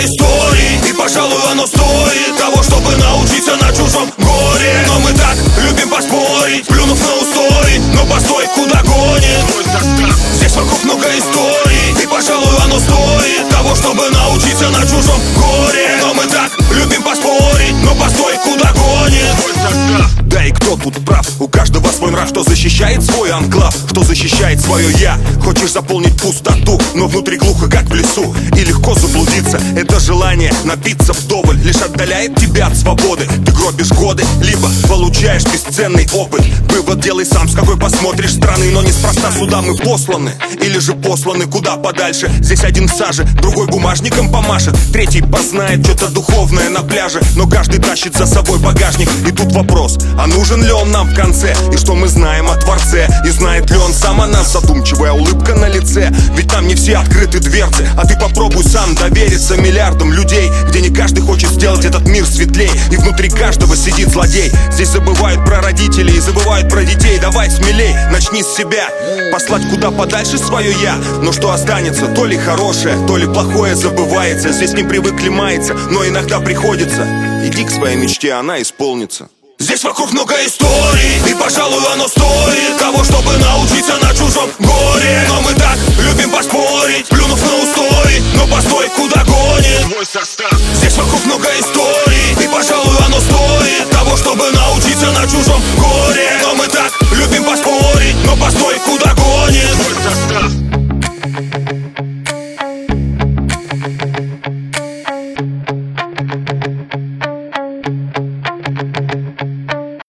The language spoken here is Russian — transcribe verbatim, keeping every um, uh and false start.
историй, и, пожалуй, оно стоит того, чтобы научиться на чужом горе. Но мы так любим поспорить, плюнув на устои. Но постой, куда гонит мой состав? Здесь вокруг много историй, и, пожалуй, оно стоит того, чтобы научиться на чужом горе. Но мы так любим поспорить, но постой, куда гонит мой состав? Да и кто тут прав? У каждого свой нрав, что защищает свой анклав, что защищает свое я. Хочешь заполнить пустоту, но внутри глухо, как в лесу, и легко заблудиться. Это желание напиться вдоволь лишь отдаляет тебя от свободы. Ты гробишь годы, либо получаешь бесценный опыт. Вывод делай сам, с какой посмотришь страны. Но неспроста сюда мы посланы, или же посланы куда подальше. Здесь один в саже, другой бумажником помашет, третий познает что-то духовное на пляже. Но каждый тащит за собой багажник. И тут вопрос, а нужен ли он нам в конце? И что мы знаем о Творце? И знает ли он сам о нас? Задумчивая улыбка на лице, ведь там не все открыты дверцы. А ты попробуй сам довериться миллиардам людей, где не каждый хочет сделать этот мир светлей. И внутри каждого сидит злодей. Здесь забывают про родителей и забывают про детей. Давай смелей, начни с себя, послать куда подальше свое я. Но что останется? То ли хорошее, то ли плохое забывается. Здесь не привыкли маяться, но иногда приходится. Иди к своей мечте, она исполнится. Здесь вокруг много историй, и, пожалуй, оно стоит того, чтобы научиться на чужом горе. Но мы так любим поспорить, плюнув на устои. Но постой, куда гонит мой состав? Здесь вокруг много историй, и, пожалуй, оно стоит того, чтобы научиться на чужом